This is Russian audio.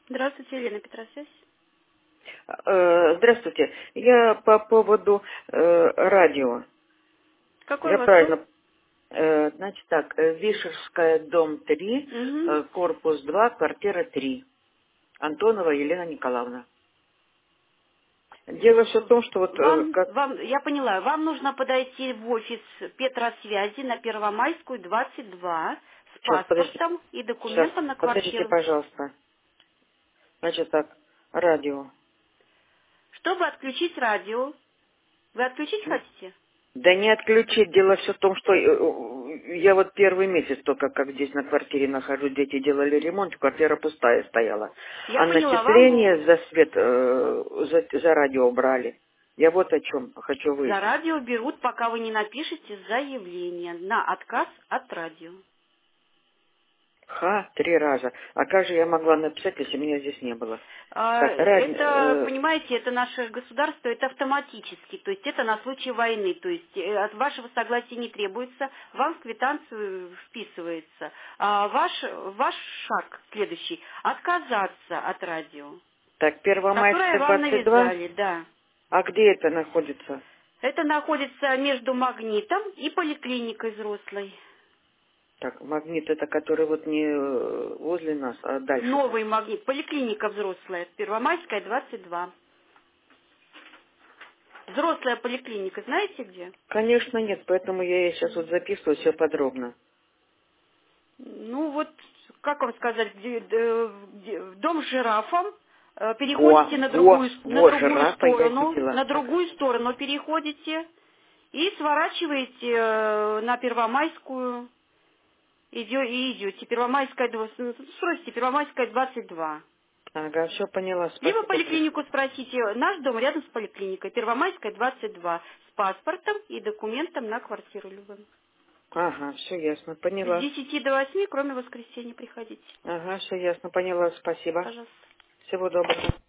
Здравствуйте, Елена Петросвязь. Здравствуйте. Я по поводу радио. Какой у Я вас дом? правильно... Значит так, Вишерская, дом 3, Угу. корпус 2, квартира 3. Антонова Елена Николаевна. Дело все в том, что вот как... Я поняла, вам нужно подойти в офис Петросвязи на Первомайскую, 22, с Сейчас, паспортом и сейчас, документом на подождите, квартиру. пожалуйста. Значит так, радио. Чтобы отключить радио, вы отключить хотите? Да не отключить. Дело все в том, что я вот первый месяц только как здесь на квартире нахожусь, дети делали ремонт, квартира пустая стояла. Я А поняла, начисление за свет, за радио брали. Я вот о чем хочу за выяснить. радио берут, пока вы не напишете заявление на отказ от радио. Ха, 3 раза. А как же я могла написать, если меня здесь не было? Так, Это, понимаете, это наше государство, это автоматически, то есть это на случай войны, то есть от вашего согласия не требуется, вам в квитанцию вписывается. А ваш шаг следующий — отказаться от радио, так, которое Первомайская, вам 22. навязали, да. А где это находится? Это находится между Магнитом и поликлиникой взрослой. Так, Магнит это который вот не возле нас, а дальше. Новый Магнит, поликлиника взрослая, Первомайская, 22. Взрослая поликлиника, знаете где? Конечно, нет, поэтому я сейчас вот записываю все подробно. Ну вот, как вам сказать, в дом с жирафом, переходите Жирафа я видела. на другую сторону переходите и сворачиваете на Первомайскую, и идете. Первомайская, спросите, Первомайская, 22. Ага, все поняла, Либо спасибо. поликлинику спросите, наш дом рядом с поликлиникой, Первомайская, 22, с паспортом и документом на квартиру любым. Ага, все ясно, С поняла. 10 до 8, кроме воскресенья, приходите. Ага, все ясно, поняла, спасибо. Пожалуйста. Всего доброго.